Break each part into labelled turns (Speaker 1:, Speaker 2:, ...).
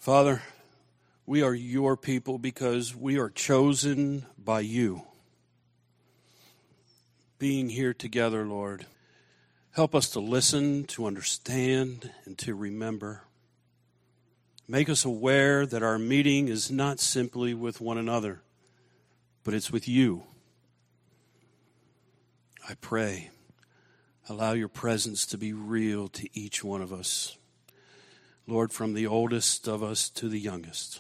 Speaker 1: Father, we are your people because we are chosen by you. Being here together, Lord, help us to listen, to understand, and to remember. Make us aware that our meeting is not simply with one another, but it's with you. I pray, allow your presence to be real to each one of us. Lord, from the oldest of us to the youngest.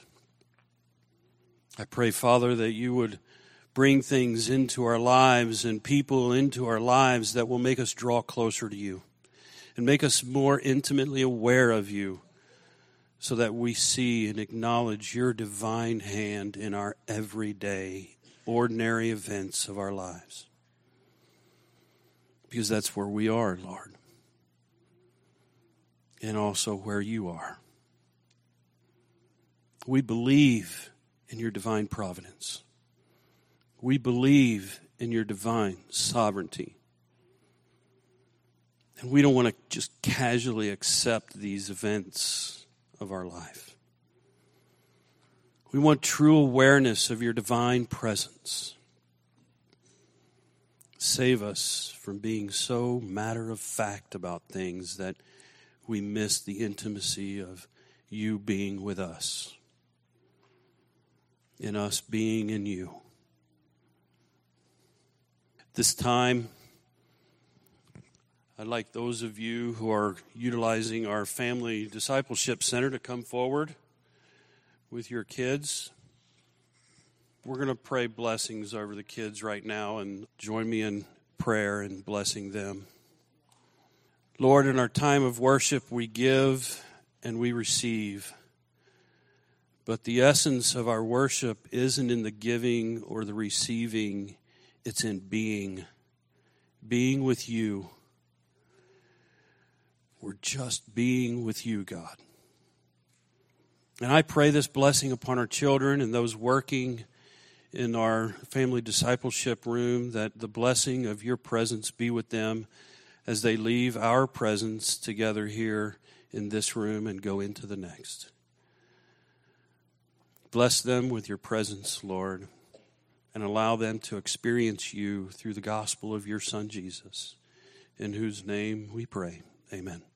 Speaker 1: I pray, Father, that you would bring things into our lives and people into our lives that will make us draw closer to you and make us more intimately aware of you so that we see and acknowledge your divine hand in our everyday, ordinary events of our lives. Because that's where we are, Lord. And also where you are. We believe in your divine providence. We believe in your divine sovereignty. And we don't want to just casually accept these events of our life. We want true awareness of your divine presence. Save us from being so matter-of-fact about things that we miss the intimacy of you being with us, and us being in you. This time, I'd like those of you who are utilizing our Family Discipleship Center to come forward with your kids. We're going to pray blessings over the kids right now, and join me in prayer and blessing them. Lord, in our time of worship, we give and we receive. But the essence of our worship isn't in the giving or the receiving. It's in being with you. We're just being with you, God. And I pray this blessing upon our children and those working in our family discipleship room, that the blessing of your presence be with them as they leave our presence together here in this room and go into the next. Bless them with your presence, Lord, and allow them to experience you through the gospel of your Son, Jesus, in whose name we pray. Amen.